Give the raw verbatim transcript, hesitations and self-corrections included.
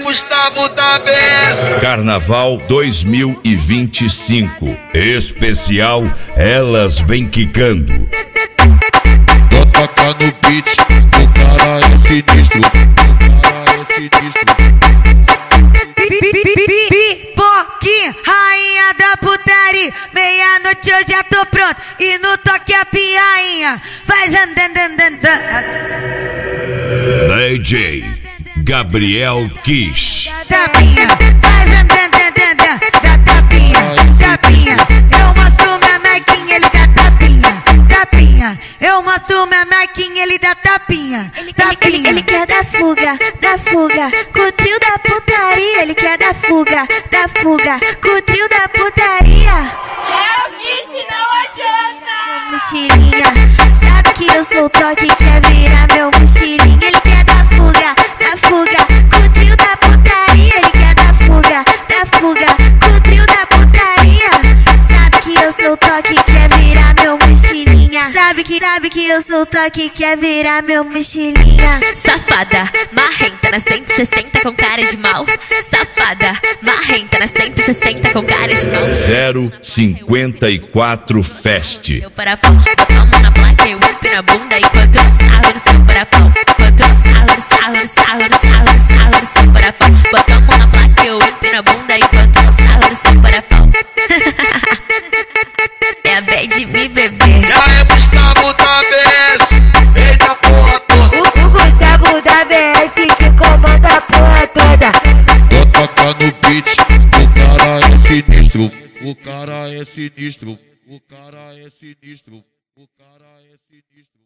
Gustavo da Bess. Carnaval dois mil e vinte e cinco. Especial Elas Vem Quicando. Vou tocar no beat, o cara é sinistro. O cara é sinistro. Pipoquinha, rainha da putaria. Meia-noite eu já tô pronto. E no toque a piainha faz andando, andando. D J Gabriel Kish. Tapinha, faz andando, andando. Da tapinha, tapinha. Eu mostro minha marquinha, ele dá tapinha. Tapinha, eu mostro minha marquinha, ele dá tapinha. Ele, tapinha. ele, ele, ele quer dar fuga, da fuga. Com o trio da putaria, ele quer dar fuga, da fuga. Com o trio da putaria. É o Kish, não adianta. Mochilinha, sabe que eu sou o toque, quer virar meu mochilinha. Ele quer dar fuga, da fuga. Com o trio da putaria, ele quer dar fuga, da fuga. Com o trio da putaria. Sabe que eu sou o toque, quer virar meu mochilinha. Sabe que, sabe que eu sou o toque, quer virar meu mochilinha. Safada, marrenta na cento e sessenta com cara de mal. Safada, marrenta na cento e sessenta com cara de mal. zero cinquenta e quatro Fest. Seu parafal, bota a mão na placa e o whip na bunda enquanto eu sarro no seu parafal. Enquanto eu sarro no sarro no sarro no sarro no sarro no seu parafal. Bota a mão na placa e o whip na bunda enquanto eu sarro no seu parafal. É a bad me beber. Já é Gustavo da Bess. Eita porra toda. O, o Gustavo da B S que comanda a porra toda. Vou tocar no beat, o cara é sinistro. O cara é sinistro. O cara é sinistro. O cara é sinistro.